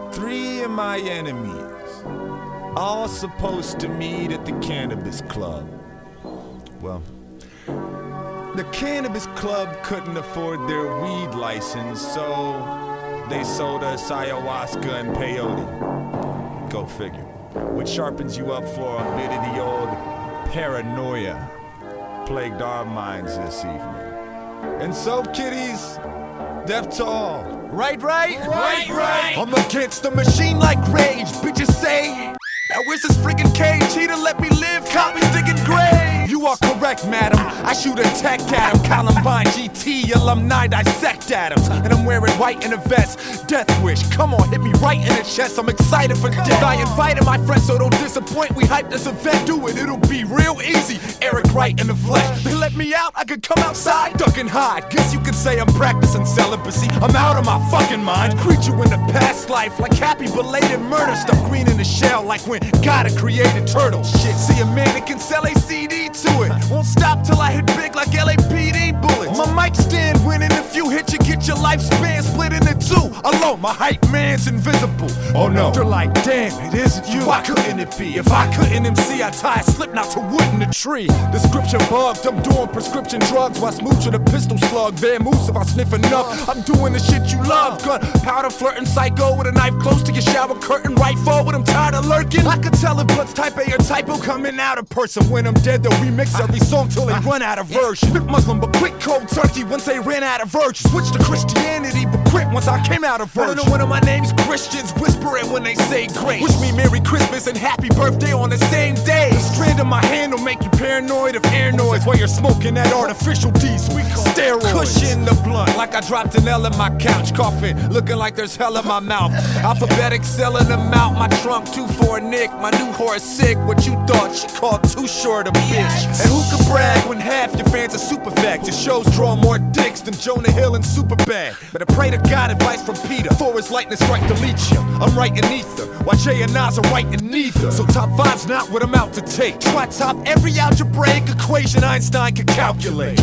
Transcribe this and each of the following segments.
Three of my enemies, all supposed to meet at the Cannabis Club. Well, the Cannabis Club couldn't afford their weed license, so they sold us ayahuasca and peyote. Go figure. Which sharpens you up for a bit of the old paranoia plagued our minds this evening. And so, kiddies, death to all. Right. I'm against the machine like rage. Bitches say, now where's this friggin' cage? He to let me live, copies digging grave. You are correct, madam. I shoot a tech at him. Columbine GT alumni dissect atoms. And I'm wearing white in a vest. Death wish, come on, hit me right in the chest. I'm excited for death. I invited my friends, so don't disappoint. We hype this event, do it, it'll be real easy. Eric Wright in the flesh. They let me out, I could come outside, duck and hide. Guess you could say I'm practicing celibacy. I'm out of my fucking mind. Greet you in the past life like happy belated murder. Stuff green in the shell like when God created turtle. Shit, see a mannequin sell a CD to it. Won't stop till I hit big like LAPD bullets. My mic stand winning, if you hit you get your lifespan split into two. Alone, my hype man's invisible. Oh no, they're like, damn, it isn't you. Why couldn't it be? If I couldn't MC, I'd tie a slip knot to wood in the tree. Description bugged, I'm doing prescription drugs while smooching a pistol slug. Van moose if I sniff enough. I'm doing the shit you love. Gun, powder, flirting, psycho with a knife close to your shower curtain. Right forward, I'm tired of lurking. I could tell if blood's type A or typo coming out of person. When I'm dead, they'll remix every song till they run out of version. Quick Muslim, but quick cold turkey once they ran out of virtue. Switch to Christianity, but quit once I came out of virtue. I don't know one of my names, Christians whispering when they say grace. Wish me Merry Christmas and Happy Birthday on the same day. The strand of my hand will make you paranoid of air noise while you're smoking that artificial D's we call steroids. Cushion the blunt like I dropped an L in my couch. Coughing, looking like there's hell in my mouth. Alphabetic selling them out. My trunk 2 for a nick. My new horse sick. What you thought she called too short a bitch. And who could brag when half your fans are super facts? Your shows draw more dicks than Jonah Hill and Superbad. But I pray to God advice from Peter. For his lightning strike delete you. I'm writing ether, while Jay and Nas are writing neither. So top 5's not what I'm out to take. Try top every algebraic equation Einstein could calculate.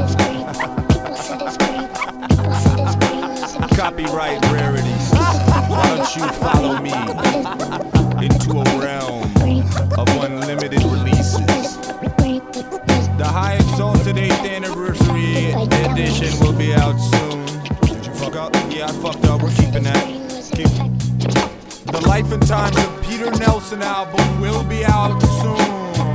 Copyright rarities. Why don't you follow me into a realm of unlimited releases? The High Exalted 8th Anniversary edition will be out soon. Did you fuck up? Yeah, I fucked up. We're keeping that. The Life and Times of Peter Nelson album will be out soon.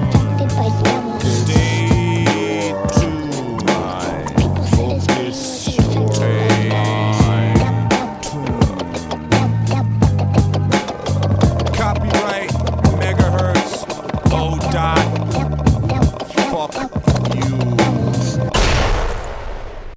Stay tuned. Focus your mind. Copyright Megahertz O.Dot